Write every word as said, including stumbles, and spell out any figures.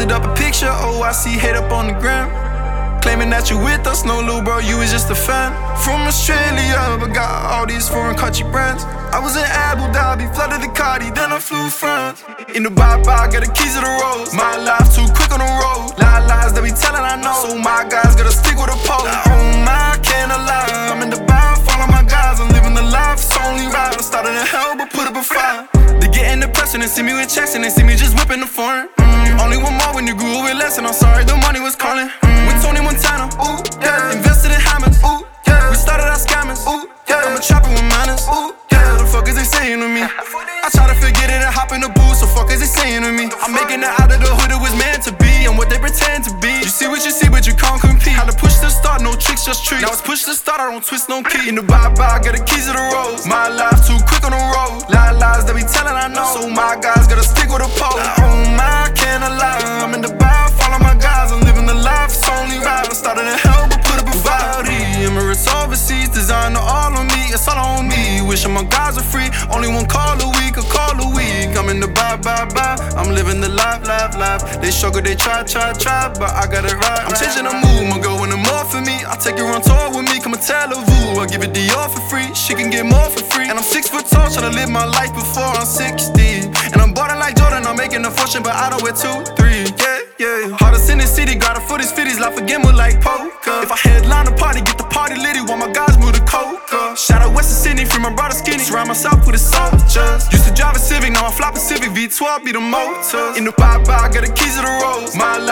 Posted up a picture, oh I see hate up on the gram. Claiming that you with us, no little bro, you was just a fan. From Australia, but got all these foreign country brands. I was in Abu Dhabi, flooded the Cardi, then I flew France. In the bye-bye, got the keys to the roads. My life too quick on the road. Lie lies that be telling, I know. So my guys gotta stick with a pole. Like, oh my, can't lie. I'm in the bar, follow my guys. I'm living the life, it's only right. I started in hell, but put up a fire. They getting depression and see me with checks and they see me just whipping the foreign. Mm. Only one more when you grew up with less, and I'm sorry, the money was calling. Mm. With Tony Montana, ooh, yeah. Invested in Hammond, ooh, yeah. We started our scammers, ooh, yeah. I'm a trapper with manners, ooh, yeah. The fuck is they saying to me? I try to forget it and hop in the booth, so fuck is they saying to me? I'm making it out of the hood, it was meant to be, and what they pretend to be. You see what you see, but you can't compete. Had to push to start, no tricks, just treat. Now it's push to start, I don't twist, no key. In the bye-bye, got the keys to the roads. My life too quick on the road. Lie lies that be telling, I know. So my guys gotta stick with a pole. Like, oh my, can't lie. I'm in the bar, follow my guys. I'm living the life, it's only right. I started in hell, but put up a fight. Emirates overseas, designer all on me, it's all on me. Wishing my guys are free, only one call a week, a call a week. I'm in the bye, bye, bye, I'm living the life, life, life. They struggle, they try, try, try, but I got it right. I'm changing the mood, my girl want more for me. I take her on tour with me, come and Tel Aviv. I give it Dior for free, she can get more for free. And I'm six foot tall, tryna live my life before I'm sixty. And I'm ballin' like Jordan, I'm making a fortune, but I don't wear two, three, yeah, yeah. Hardest in the city, got a foot, his fitties, life a gamble like poker. If I headline a party, get the party litty, while my guys move the coca. Shout out Western Sydney, free my brother skinny. Surround myself with the soldiers. Used to drive a Civic, now I fly Pacific, V twelve be the motor. In the bye-bye, got the keys to the roads. My life